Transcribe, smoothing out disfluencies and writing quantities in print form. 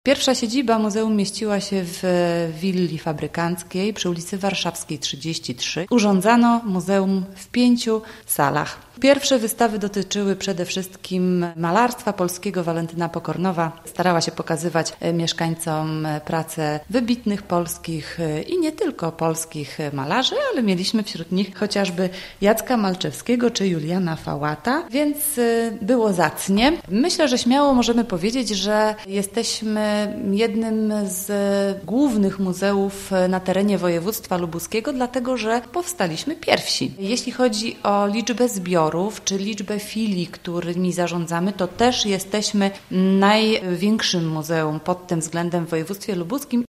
Pierwsza siedziba muzeum mieściła się w willi fabrykanckiej przy ulicy Warszawskiej 33. Urządzano muzeum w 5 salach. Pierwsze wystawy dotyczyły przede wszystkim malarstwa polskiego. Walentyna Pokornowa starała się pokazywać mieszkańcom pracę wybitnych polskich i nie tylko polskich malarzy, ale mieliśmy wśród nich chociażby Jacka Malczewskiego czy Juliana Fałata, więc było zacnie. Myślę, że śmiało możemy powiedzieć, że jesteśmy jednym z głównych muzeów na terenie województwa lubuskiego, dlatego że powstaliśmy pierwsi. Jeśli chodzi o liczbę zbiorów czy liczbę filii, którymi zarządzamy, to też jesteśmy największym muzeum pod tym względem w województwie lubuskim.